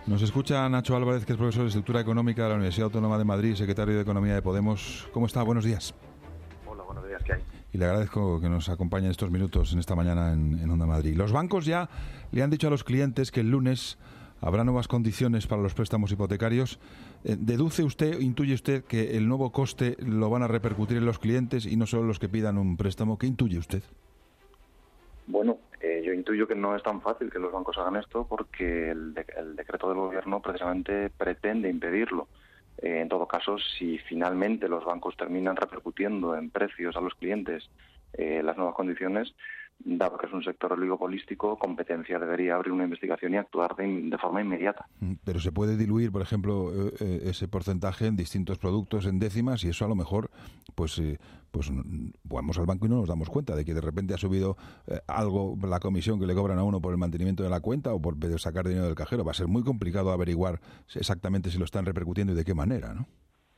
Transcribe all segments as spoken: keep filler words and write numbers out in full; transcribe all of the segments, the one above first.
Nos escucha Nacho Álvarez, que es profesor de Estructura Económica de la Universidad Autónoma de Madrid, secretario de Economía de Podemos. ¿Cómo está? Buenos días. Hola, buenos días. ¿Qué hay? Y le agradezco que nos acompañe estos minutos en esta mañana en, en Onda Madrid. Los bancos ya le han dicho a los clientes que el lunes habrá nuevas condiciones para los préstamos hipotecarios. Eh, ¿Deduce usted, intuye usted que el nuevo coste lo van a repercutir en los clientes y no solo los que pidan un préstamo? ¿Qué intuye usted? Bueno, eh, yo intuyo que no es tan fácil que los bancos hagan esto porque el, de, el decreto del gobierno precisamente pretende impedirlo. Eh, en todo caso, si finalmente los bancos terminan repercutiendo en precios a los clientes eh, las nuevas condiciones, dado que es un sector oligopolístico, competencia debería abrir una investigación y actuar de, de forma inmediata. Pero se puede diluir, por ejemplo, eh, ese porcentaje en distintos productos, en décimas, y eso a lo mejor, pues, eh, pues vamos al banco y no nos damos cuenta de que de repente ha subido eh, algo la comisión que le cobran a uno por el mantenimiento de la cuenta o por sacar dinero del cajero. Va a ser muy complicado averiguar exactamente si lo están repercutiendo y de qué manera, ¿no?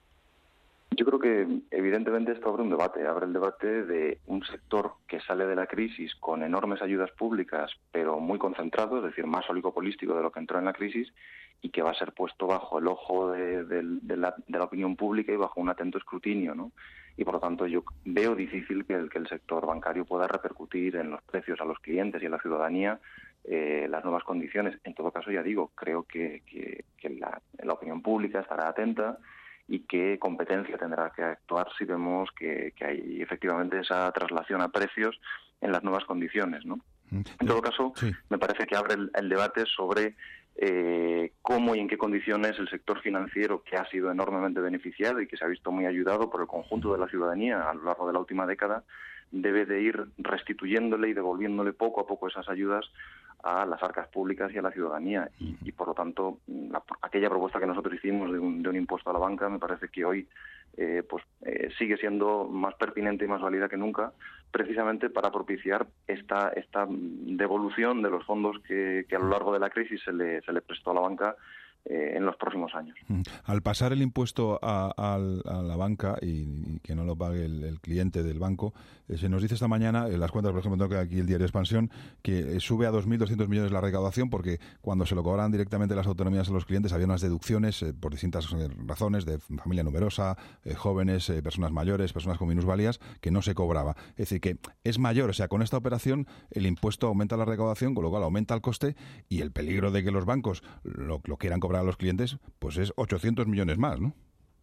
Yo creo que evidentemente esto abre un debate, abre el debate de un sector que sale de la crisis con enormes ayudas públicas, pero muy concentrado, es decir, más oligopolístico de lo que entró en la crisis, y que va a ser puesto bajo el ojo de, de, de, la, de la opinión pública y bajo un atento escrutinio, ¿no? Y por lo tanto yo veo difícil que el, que el sector bancario pueda repercutir en los precios a los clientes y a la ciudadanía eh, las nuevas condiciones. En todo caso, ya digo, creo que, que, que la, la opinión pública estará atenta y qué competencia tendrá que actuar si vemos que, que hay efectivamente esa traslación a precios en las nuevas condiciones, ¿no? En todo caso, sí, me parece que abre el, el debate sobre eh, cómo y en qué condiciones el sector financiero, que ha sido enormemente beneficiado y que se ha visto muy ayudado por el conjunto de la ciudadanía a lo largo de la última década, debe de ir restituyéndole y devolviéndole poco a poco esas ayudas a las arcas públicas y a la ciudadanía. Y, y por lo tanto, la, aquella propuesta que nosotros hicimos de un, de un impuesto a la banca me parece que hoy eh, pues eh, sigue siendo más pertinente y más válida que nunca, precisamente para propiciar esta esta devolución de los fondos que, que a lo largo de la crisis se le, se le prestó a la banca Eh, en los próximos años. Al pasar el impuesto a, a, a la banca y, y que no lo pague el, el cliente del banco, eh, se nos dice esta mañana, en las cuentas, por ejemplo, tengo aquí el diario Expansión, que eh, sube a dos mil doscientos millones la recaudación porque cuando se lo cobran directamente las autonomías a los clientes había unas deducciones eh, por distintas eh, razones, de familia numerosa, eh, jóvenes, eh, personas mayores, personas con minusvalías, que no se cobraba. Es decir, que es mayor, o sea, con esta operación el impuesto aumenta la recaudación, con lo cual aumenta el coste y el peligro de que los bancos lo, lo quieran cobrar a los clientes, pues es ochocientos millones más, ¿no?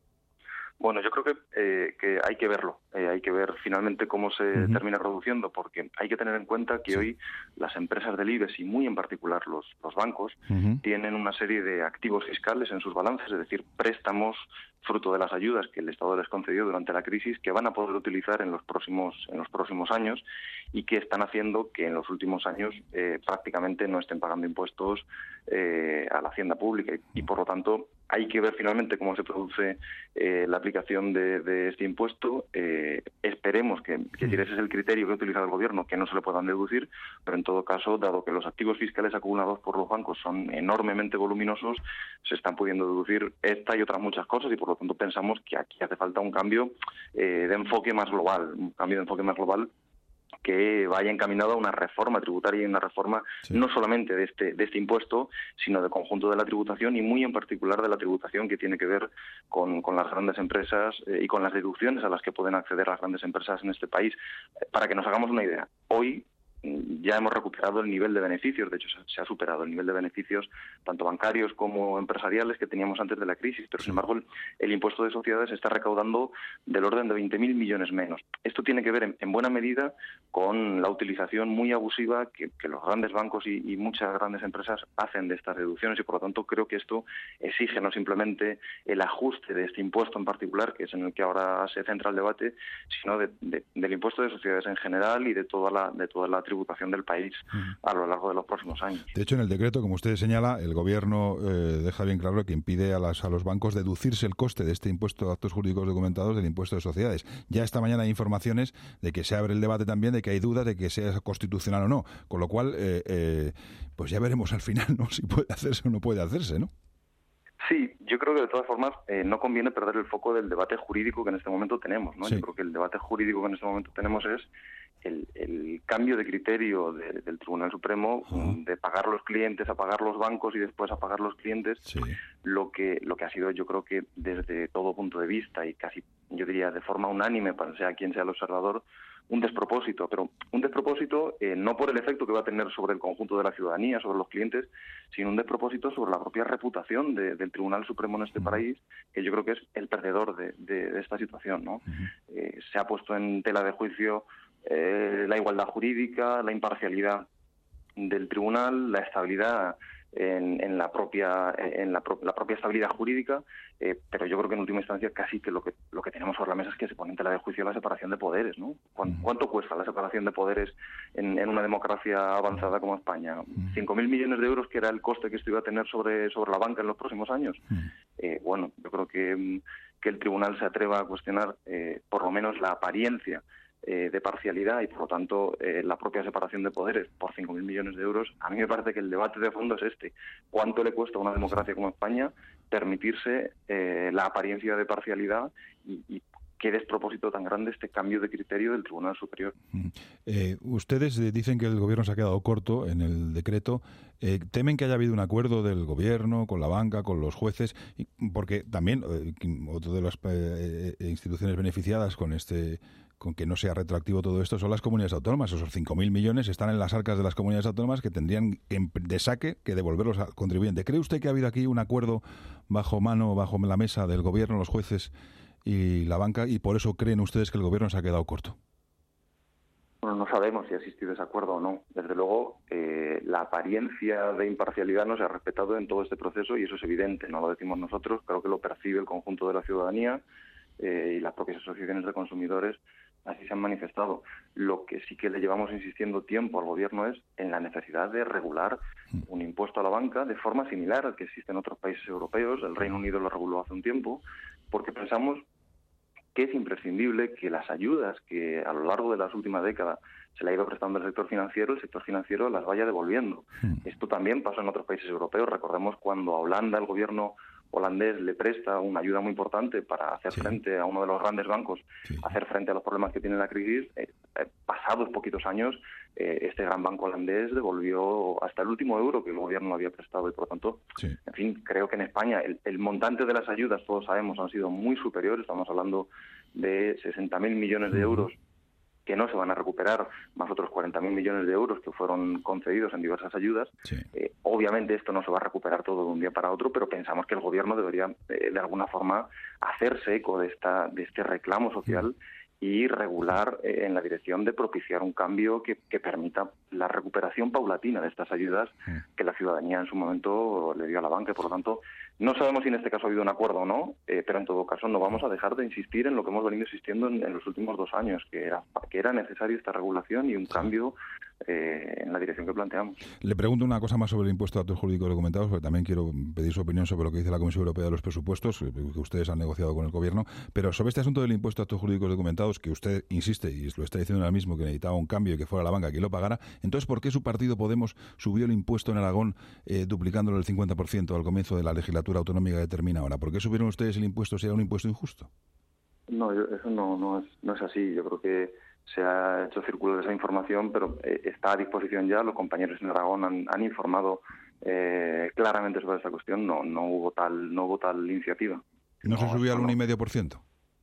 Bueno, yo creo que, eh, que hay que verlo, eh, hay que ver finalmente cómo se uh-huh. termina produciendo, porque hay que tener en cuenta que sí. hoy las empresas del IBEX y muy en particular los, los bancos uh-huh. tienen una serie de activos fiscales en sus balances, es decir, préstamos fruto de las ayudas que el Estado les concedió durante la crisis que van a poder utilizar en los próximos en los próximos años y que están haciendo que en los últimos años eh, prácticamente no estén pagando impuestos eh, a la hacienda pública y, y por lo tanto hay que ver finalmente cómo se produce eh, la aplicación de, de este impuesto. Eh, esperemos que, que si ese es el criterio que ha utilizado el gobierno, que no se le puedan deducir, pero en todo caso, dado que los activos fiscales acumulados por los bancos son enormemente voluminosos, se están pudiendo deducir esta y otras muchas cosas y por lo tanto pensamos que aquí hace falta un cambio eh, de enfoque más global, un cambio de enfoque más global que vaya encaminado a una reforma tributaria y una reforma sí. no solamente de este de este impuesto, sino del conjunto de la tributación y muy en particular de la tributación que tiene que ver con, con las grandes empresas eh, y con las deducciones a las que pueden acceder las grandes empresas en este país. Eh, para que nos hagamos una idea, hoy ya hemos recuperado el nivel de beneficios, de hecho se ha superado el nivel de beneficios tanto bancarios como empresariales que teníamos antes de la crisis, pero sin embargo el, el impuesto de sociedades está recaudando del orden de veinte mil millones menos. Esto tiene que ver en, en buena medida con la utilización muy abusiva que, que los grandes bancos y, y muchas grandes empresas hacen de estas deducciones y por lo tanto creo que esto exige no simplemente el ajuste de este impuesto en particular, que es en el que ahora se centra el debate, sino de, de, del impuesto de sociedades en general y de toda la, de toda la tributación del país a lo largo de los próximos años. De hecho, en el decreto, como usted señala, el Gobierno eh, deja bien claro que impide a, las, a los bancos deducirse el coste de este impuesto de actos jurídicos documentados del impuesto de sociedades. Ya esta mañana hay informaciones de que se abre el debate también de que hay dudas de que sea constitucional o no, con lo cual, eh, eh, pues ya veremos al final, ¿no? Si puede hacerse o no puede hacerse, ¿no? Sí, yo creo que de todas formas eh, no conviene perder el foco del debate jurídico que en este momento tenemos, ¿no? Sí. Yo creo que el debate jurídico que en este momento tenemos es el, el cambio de criterio de, del Tribunal Supremo, uh-huh. de pagar los clientes a pagar los bancos y después a pagar los clientes, sí. lo que lo que ha sido, yo creo que desde todo punto de vista y casi, yo diría, de forma unánime, para sea quien sea el observador, un despropósito, pero un despropósito eh, no por el efecto que va a tener sobre el conjunto de la ciudadanía, sobre los clientes, sino un despropósito sobre la propia reputación de, del Tribunal Supremo en este uh-huh. país, que yo creo que es el perdedor de, de, de esta situación, ¿no? Uh-huh. Eh, se ha puesto en tela de juicio eh, la igualdad jurídica, la imparcialidad del tribunal, la estabilidad en, en la propia en la, pro, la propia estabilidad jurídica, eh, pero yo creo que en última instancia casi que lo que lo que tenemos sobre la mesa es que se pone en tela de juicio la separación de poderes, ¿no? ¿Cuánto, cuánto cuesta la separación de poderes en, en una democracia avanzada como España? ¿Cinco mil millones de euros, que era el coste que esto iba a tener sobre sobre la banca en los próximos años? Eh, bueno, yo creo que, que el tribunal se atreva a cuestionar eh, por lo menos la apariencia Eh, de parcialidad y, por lo tanto, eh, la propia separación de poderes por cinco mil millones de euros. A mí me parece que el debate de fondo es este. ¿Cuánto le cuesta a una democracia como España permitirse eh, la apariencia de parcialidad y, y qué despropósito tan grande este cambio de criterio del Tribunal Superior? Eh, ustedes dicen que el Gobierno se ha quedado corto en el decreto. Eh, ¿Temen que haya habido un acuerdo del Gobierno con la banca, con los jueces? Porque también, eh, otra de las eh, instituciones beneficiadas con este con que no sea retroactivo todo esto son las comunidades autónomas. Esos cinco mil millones están en las arcas de las comunidades autónomas, que tendrían de saque que devolverlos al contribuyente. ¿Cree usted que ha habido aquí un acuerdo bajo mano, bajo la mesa del Gobierno, los jueces y la banca, y por eso creen ustedes que el Gobierno se ha quedado corto? Bueno, no sabemos si ha existido ese acuerdo o no. Desde luego, eh, la apariencia de imparcialidad no se ha respetado en todo este proceso y eso es evidente. No lo decimos nosotros, creo que lo percibe el conjunto de la ciudadanía eh, y las propias asociaciones de consumidores. Así se han manifestado. Lo que sí que le llevamos insistiendo tiempo al Gobierno es en la necesidad de regular un impuesto a la banca de forma similar al que existe en otros países europeos. El Reino Unido lo reguló hace un tiempo, porque pensamos que es imprescindible que las ayudas que a lo largo de las últimas décadas se le ha ido prestando al sector financiero, el sector financiero las vaya devolviendo. Sí. Esto también pasó en otros países europeos. Recordemos cuando a Holanda el gobierno holandés le presta una ayuda muy importante para hacer sí. frente a uno de los grandes bancos, sí. hacer frente a los problemas que tiene la crisis. Eh, eh, pasados poquitos años, eh, este gran banco holandés devolvió hasta el último euro que el gobierno había prestado y, por lo tanto, sí. en fin, creo que en España el, el montante de las ayudas, todos sabemos, han sido muy superiores. Estamos hablando de sesenta mil millones de euros que no se van a recuperar, más otros cuarenta mil millones de euros que fueron concedidos en diversas ayudas. Sí. Eh, obviamente esto no se va a recuperar todo de un día para otro, pero pensamos que el Gobierno debería, eh, de alguna forma, hacerse eco de, esta, de este reclamo social sí. y regular eh, en la dirección de propiciar un cambio que, que permita la recuperación paulatina de estas ayudas sí. que la ciudadanía en su momento le dio a la banca. Por lo tanto, no sabemos si en este caso ha habido un acuerdo o no, eh, pero en todo caso no vamos a dejar de insistir en lo que hemos venido insistiendo en, en los últimos dos años, que era, que era necesaria esta regulación y un cambio eh, en la dirección que planteamos. Le pregunto una cosa más sobre el impuesto de actos jurídicos documentados, porque también quiero pedir su opinión sobre lo que dice la Comisión Europea de los presupuestos, que ustedes han negociado con el Gobierno, pero sobre este asunto del impuesto de actos jurídicos documentados, que usted insiste, y lo está diciendo ahora mismo, que necesitaba un cambio y que fuera la banca quien lo pagara. Entonces, ¿por qué su partido Podemos subió el impuesto en Aragón eh, duplicándolo el cincuenta por ciento al comienzo de la legislatura autonómica que termina ahora? ¿Por qué subieron ustedes el impuesto si era un impuesto injusto? No, yo, eso no, no, es, no es así. Yo creo que se ha hecho circular esa información, pero eh, está a disposición ya. Los compañeros en Aragón han, han informado eh, claramente sobre esta cuestión. No, no hubo tal, no hubo tal iniciativa. ¿No, no se subió al uno coma cinco por ciento?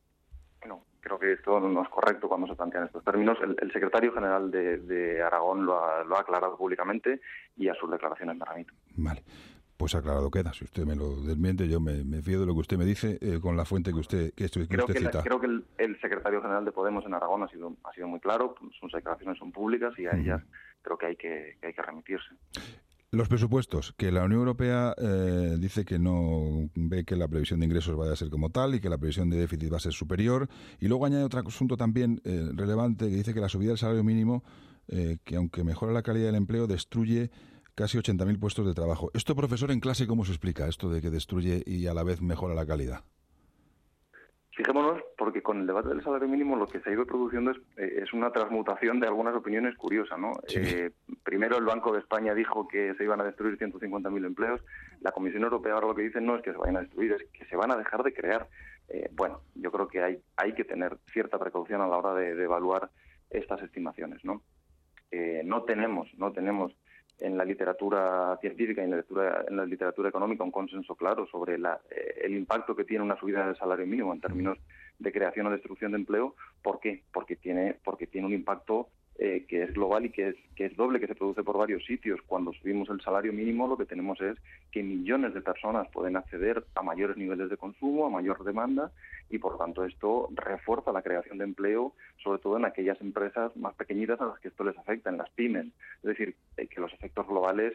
No, creo que esto no es correcto cuando se plantean estos términos. El, el secretario general de, de Aragón lo ha, lo ha aclarado públicamente y a sus declaraciones me remito. Vale. Pues aclarado queda. Si usted me lo desmiente, yo me, me fío de lo que usted me dice eh, con la fuente que usted que, esto, que creo usted que cita. La, creo que el, el secretario general de Podemos en Aragón ha sido ha sido muy claro. Sus declaraciones son públicas y a uh-huh. ellas creo que hay que, que hay que remitirse. Los presupuestos, que la Unión Europea eh, dice que no ve que la previsión de ingresos vaya a ser como tal y que la previsión de déficit va a ser superior. Y luego añade otro asunto también eh, relevante, que dice que la subida del salario mínimo, eh, que aunque mejora la calidad del empleo, destruye casi ochenta mil puestos de trabajo. Esto, profesor, en clase, ¿cómo se explica esto de que destruye y a la vez mejora la calidad? Fijémonos, porque con el debate del salario mínimo lo que se ha ido produciendo es, eh, es una transmutación de algunas opiniones curiosas, ¿no? Sí. Eh, primero el Banco de España dijo que se iban a destruir ciento cincuenta mil empleos. La Comisión Europea ahora lo que dice no es que se vayan a destruir, es que se van a dejar de crear. Eh, bueno, yo creo que hay, hay que tener cierta precaución a la hora de, de evaluar estas estimaciones, ¿no? Eh, no tenemos, no tenemos en la literatura científica y en la literatura, en la literatura económica un consenso claro sobre la, eh, el impacto que tiene una subida del salario mínimo en términos de creación o destrucción de empleo. ¿Por qué? Porque tiene, porque tiene un impacto eh, que es global y que es, que es doble, que se produce por varios sitios. Cuando subimos el salario mínimo, lo que tenemos es que millones de personas pueden acceder a mayores niveles de consumo, a mayor demanda, y por lo tanto esto refuerza la creación de empleo, sobre todo en aquellas empresas más pequeñitas a las que esto les afecta, en las pymes. Es decir, eh, que los efectos globales,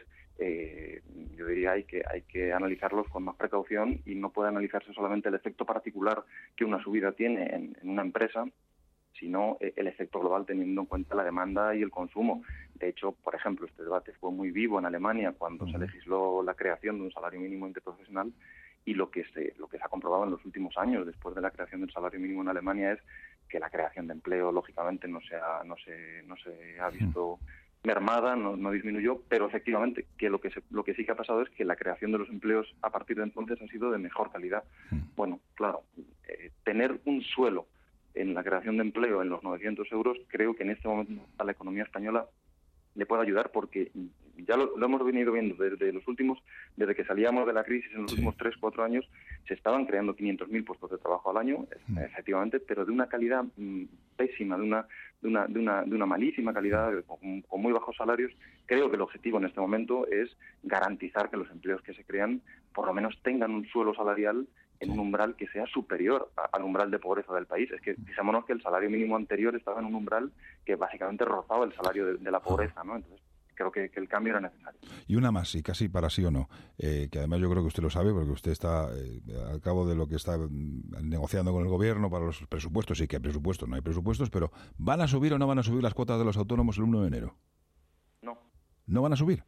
eh, yo diría, hay que, hay que analizarlos con más precaución y no puede analizarse solamente el efecto particular que una subida tiene en, en una empresa, sino el efecto global teniendo en cuenta la demanda y el consumo. De hecho, por ejemplo, este debate fue muy vivo en Alemania cuando uh-huh. se legisló la creación de un salario mínimo interprofesional, y lo que se lo que se ha comprobado en los últimos años después de la creación del salario mínimo en Alemania es que la creación de empleo lógicamente no se ha no se no se ha visto mermada, no, no disminuyó, pero efectivamente que lo que se, lo que sí que ha pasado es que la creación de los empleos a partir de entonces ha sido de mejor calidad. Bueno, claro, eh, tener un suelo en la creación de empleo en los novecientos euros, creo que en este momento a la economía española le puede ayudar, porque ya lo, lo hemos venido viendo desde los últimos, desde que salíamos de la crisis en los sí. últimos tres, cuatro años, se estaban creando quinientos mil puestos de trabajo al año, mm. efectivamente, pero de una calidad mm, pésima, de una, de una, de una, de una malísima calidad, con, con muy bajos salarios. Creo que el objetivo en este momento es garantizar que los empleos que se crean por lo menos tengan un suelo salarial en un umbral que sea superior a, al umbral de pobreza del país. Es que fijémonos que el salario mínimo anterior estaba en un umbral que básicamente rozaba el salario de, de la pobreza, ¿no? Entonces, creo que, que el cambio era necesario. Y una más, y casi para sí o no, eh, que además yo creo que usted lo sabe, porque usted está eh, al cabo de lo que está negociando con el gobierno para los presupuestos. Sí que hay presupuestos, no hay presupuestos, pero ¿van a subir o no van a subir las cuotas de los autónomos el uno de enero? No. ¿No van a subir?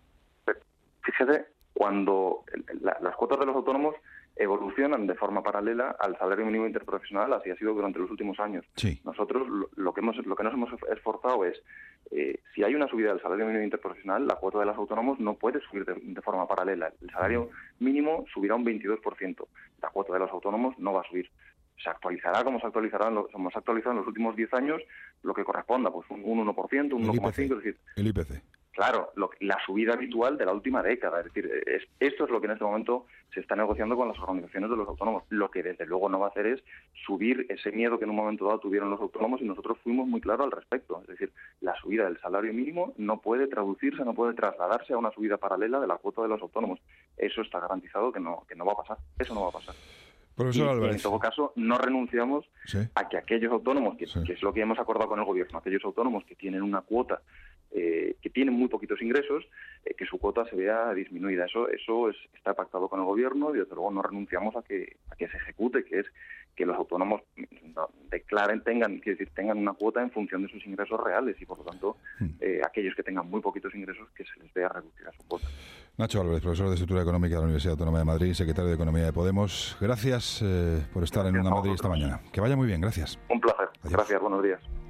Fíjese, cuando la, las cuotas de los autónomos evolucionan de forma paralela al salario mínimo interprofesional, así ha sido durante los últimos años. Sí. Nosotros lo, lo que hemos lo que nos hemos esforzado es, eh, si hay una subida del salario mínimo interprofesional, la cuota de los autónomos no puede subir de, de forma paralela. El salario mínimo subirá un veintidós por ciento, la cuota de los autónomos no va a subir. Se actualizará como se actualizará, como se ha actualizado en los últimos diez años, lo que corresponda, pues un, un uno por ciento, un uno coma cinco por ciento, es decir... El I P C. Claro, lo, la subida habitual de la última década. Es decir, es, esto es lo que en este momento se está negociando con las organizaciones de los autónomos. Lo que desde luego no va a hacer es subir ese miedo que en un momento dado tuvieron los autónomos, y nosotros fuimos muy claros al respecto. Es decir, la subida del salario mínimo no puede traducirse, no puede trasladarse a una subida paralela de la cuota de los autónomos. Eso está garantizado que no, que no va a pasar. Eso no va a pasar. Profesor y, Álvarez. y en todo caso, no renunciamos ¿Sí? a que aquellos autónomos, que, sí. que es lo que hemos acordado con el gobierno, aquellos autónomos que tienen una cuota, eh, que tienen muy poquitos ingresos, eh, que su cuota se vea disminuida. Eso eso es, está pactado con el gobierno, y desde luego no renunciamos a que a que se ejecute, que es que los autónomos no, declaren, tengan, que decir, tengan una cuota en función de sus ingresos reales, y por lo tanto, eh, aquellos que tengan muy poquitos ingresos, que se les vea reducida su cuota. Nacho Álvarez, profesor de Estructura Económica de la Universidad Autónoma de Madrid, secretario de Economía de Podemos. Gracias eh, por estar gracias en Onda Madrid esta mañana. Que vaya muy bien, gracias. Un placer. Adiós. Gracias, buenos días.